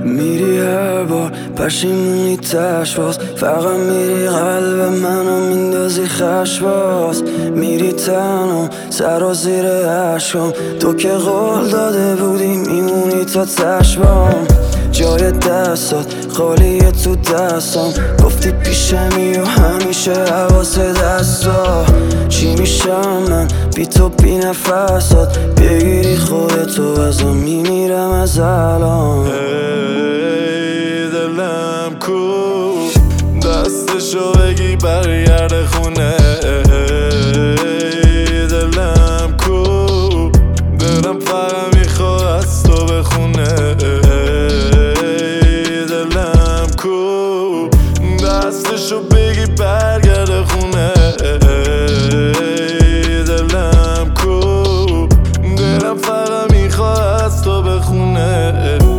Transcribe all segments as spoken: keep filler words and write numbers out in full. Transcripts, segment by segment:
میری هر بار پشیمونی تش باز، فقط میری قلب منو میندازی خش باز. میری تنها سر و زیر عشقم، تو که قول داده بودی میمونی تا تشبام. جای دستات خالیه تو دستام، گفتی پیشمی و همیشه حواس دستا. چی میشم من بی تو بی نفسات، بگیری خودتو ازم میمیرم از الان. ای دلم کو دستشو بگی برگرده خونه. ای دلم کو دلم فقط میخواد از تو بخونه. ای دلم کو دستشو بگی برگرده خونه. ای دلم کو دلم فقط میخواد از تو بخونه.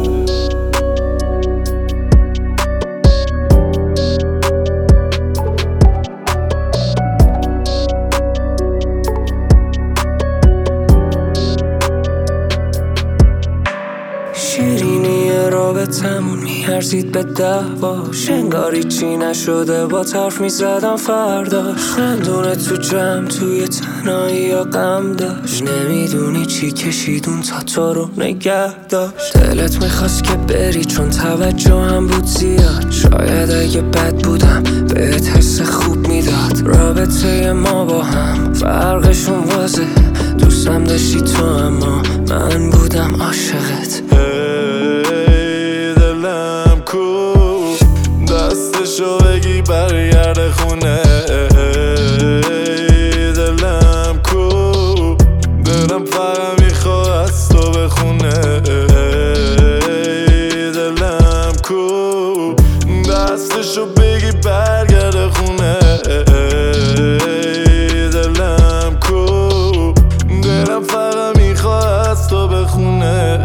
شیرینی رابطمون میارزید به دعواش، انگاری چی نشده با طرف میزدم فرداش. خندونه تو جمع توی تنهایی یا غم داشت، نمیدونی چی کشیدون تا تو رو نگه داشت. دلت میخواست که بری چون توجه هم بود زیاد، شاید اگه بد بودم بهت حس خوب میداد. رابطه ما با هم فرقشون واضحه، دوستم داشتی تو اما من بودم عاشقت. ای دلم کو دستشو بگی برگرده خونه. ای دلم کو دلم فقط میخواد از تو بخونه. ای دلم کو دستشو بگی برگرده خونه. ای دلم کو دلم فقط میخواد از تو بخونه.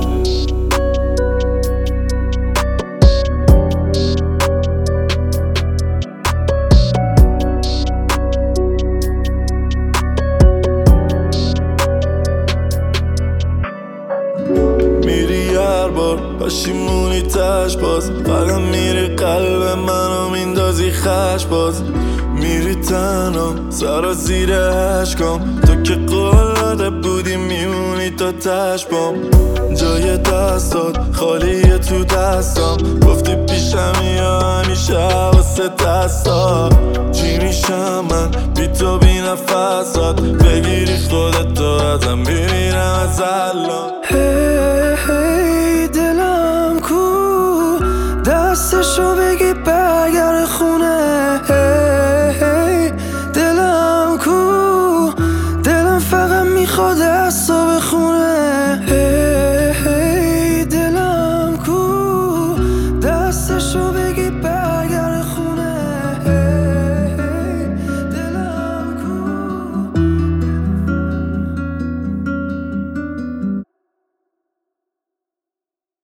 میری هر بار پشیمونی تش باز، فقط میری قلب منو میندازی خش باز. میری تنها سر و زیر عشقم، تو که قول داده بودی میمونی تا تشبام. جای دستات خالیه تو دستام، گفتی پیشمی یا همیشه حواس دستا. چی میشم من بی تو بی نفسات، بگیری خودتو ازم میمیرم از الان. هی هی دلم کو دستشو